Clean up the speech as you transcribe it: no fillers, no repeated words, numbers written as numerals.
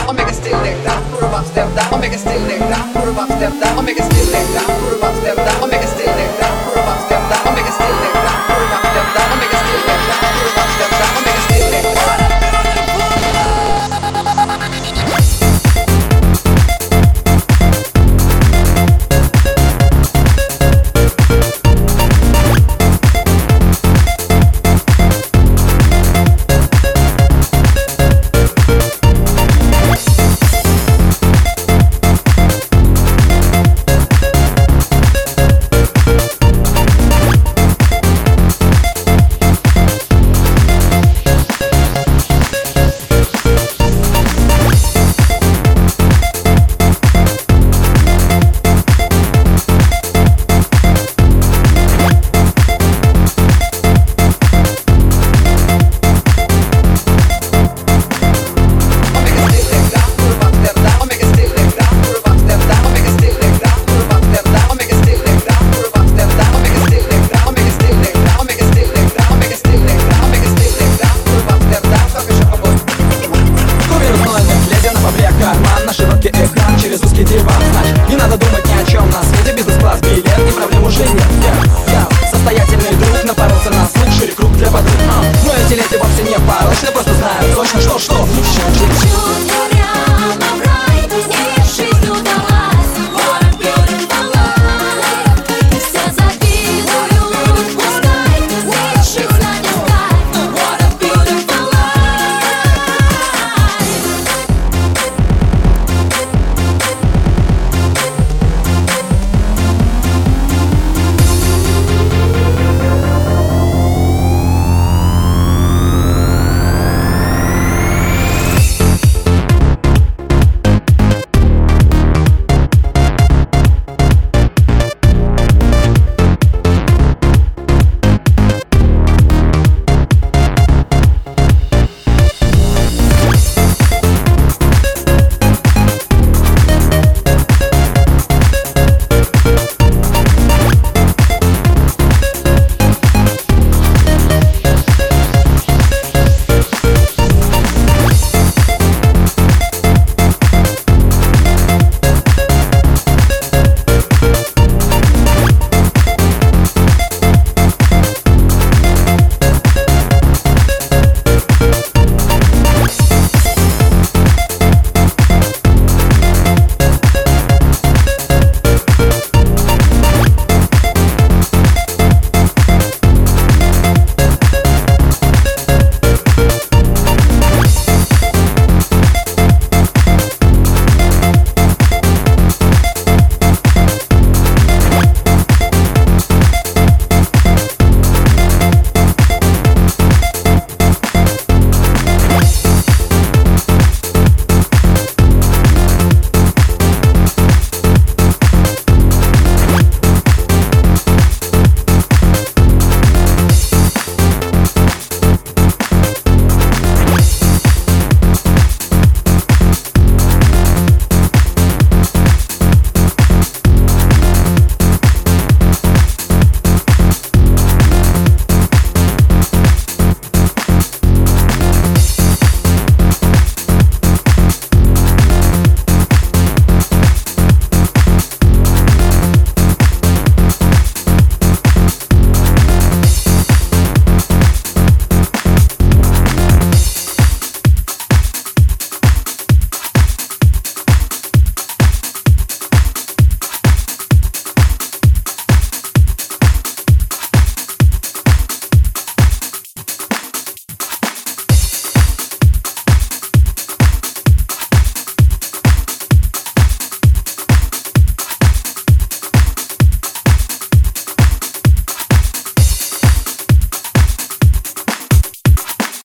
I'll make it still like that. Put a rock step down. I'll make it still like that. Put a rock step down. I'll make it still like that. Put a rock step down. I'll make it still like that. Put a rock step down. I'll make it still like that. Put a rock step down. I'll make it still like that. Put a rock step down. I'll make it still like that. Карман на широкий экран через узкий диван. Значит, не надо думать ни о чем на свете. Бизнес-класс, билет и проблем уже нет. Я состоятельный друг, напоролся на слух, шире круг для подруг. Но эти леты вовсе не порочны, просто знаю точно, что.